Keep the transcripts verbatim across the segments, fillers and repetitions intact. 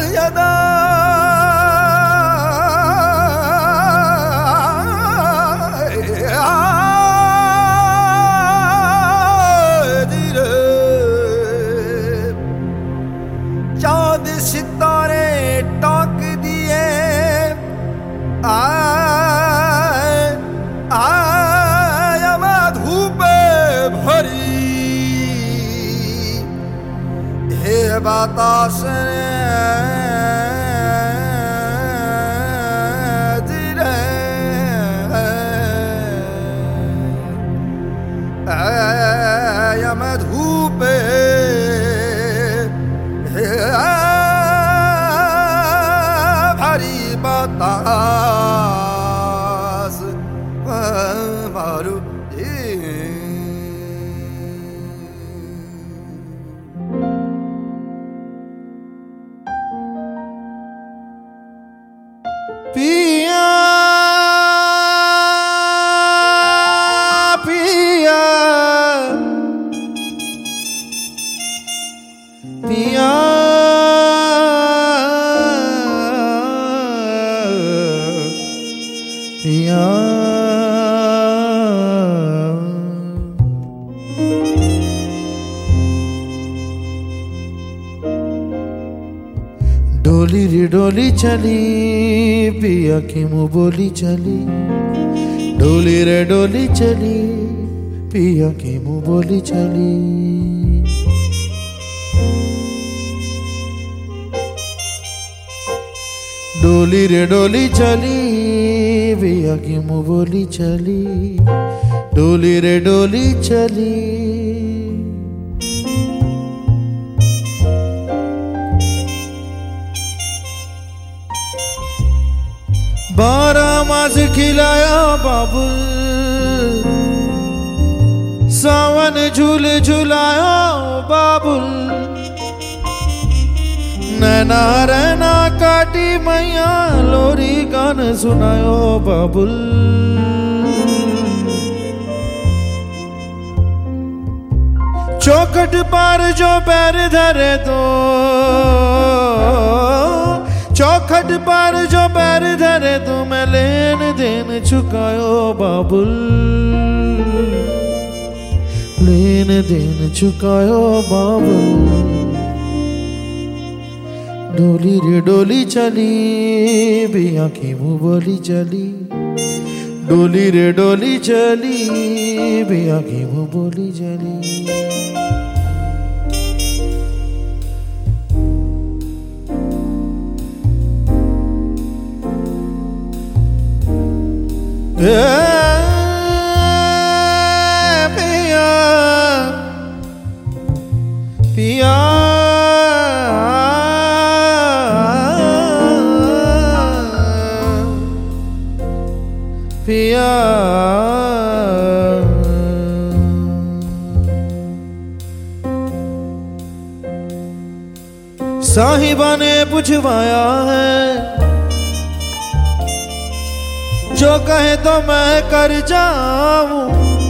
यदा चाँद सितारे टाक दिए आए आए मैं धूप भरी हे बतास धीरे आए मैं धूप भारी बतास मारू पिया पिया पिया पिया डोली रे डोली चली पिया की मुँह बोली चली डोली रे डोली चली पिया की मुँह बोली चली डोली रे डोली चली पिया की मुँह बोली चली डोली रे डोली चली बारह मास खिलाया बाबुल सावन झूल झुलाया बाबुल नैना रहना काटी मैया लोरी गान सुनायो बाबुल चौखट पार जो पैर धरे तो चौखट पार जो पैर धरे तो मैं लेन देन चुकायो बाबुल लेन देन चुकायो बाबुल डोली रे डोली चली पिया की मुँह बोली चली डोली रे डोली चली पिया की मुँह बोली चली पिया पिया पिया साहिबा ने पूछवाया है जो कहे तो मैं कर जाऊं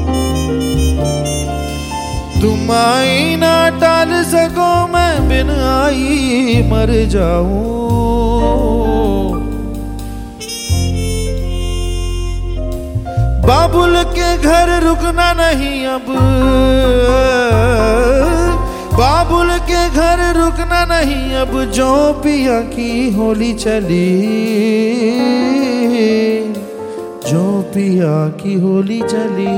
तुम आई ना टाल सको मैं बिन आई मर जाऊं बाबुल के घर रुकना नहीं अब बाबुल के घर रुकना नहीं अब जो पिया की होली चली जो पिया की होली चली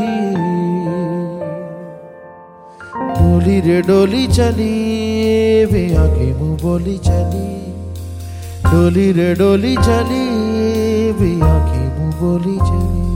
डोली रे डोली चली पिया की मुँह बोली चली डोली रे डोली चली पिया की मुँह बोली चली